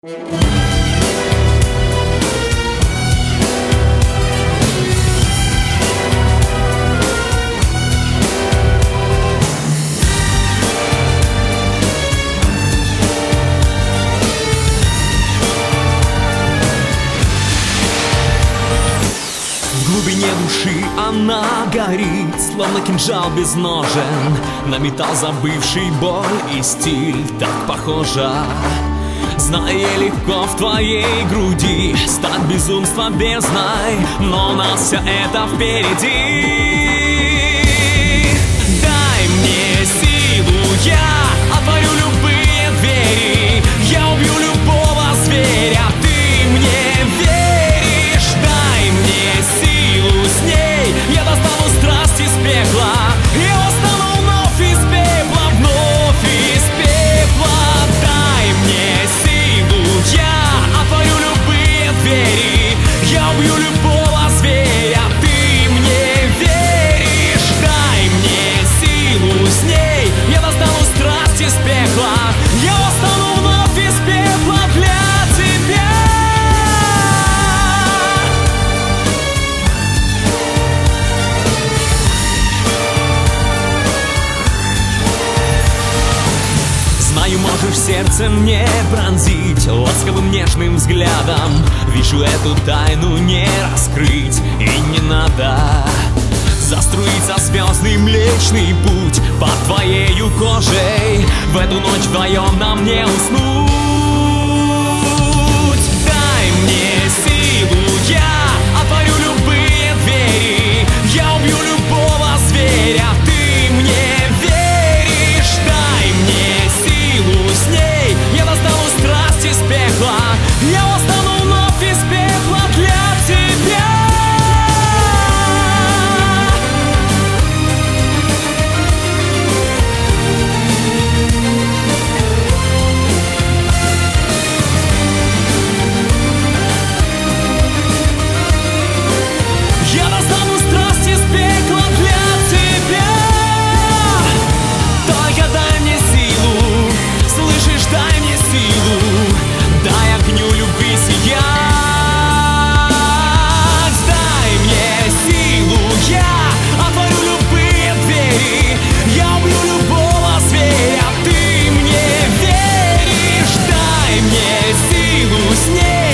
В глубине души она горит, словно кинжал без ножен. На металл забывший боль и стиль так похожа. Зная, легко в твоей груди стать безумства бездной, но у нас все это впереди. Дай мне силу, я отворю любые двери, я убью любого зверя, ты мне веришь? Дай мне силу, с ней я достану страсть из пекла, я восстану вновь из пепла, вновь из пепла. Дай мне силу, я отворю любые двери, я убью любого зверя, ты мне веришь? Дай мне силу, с ней я достану страсть из пекла, я восстану вновь из пепла для тебя. Знаю, можешь сердце мне пронзить ласковым нежным взглядом. Вижу, эту тайну не раскрыть и не надо. Заструится звездный Млечный Путь под твоею кожей. В эту ночь вдвоем нам не уснуть. Дай мне силу, я отворю любые двери, я убью любого зверя, ты мне веришь? Дай мне силу, с ней я достану страсть из пекла, я восстану вновь из пепла для тебя. Я достану страсть из пекла для тебя. Только дай мне силу, слышишь, дай мне силу, дай огню любви сиять. Дай мне силу, я отворю любые двери, я убью любого зверя, ты мне веришь? Дай мне силу, с ней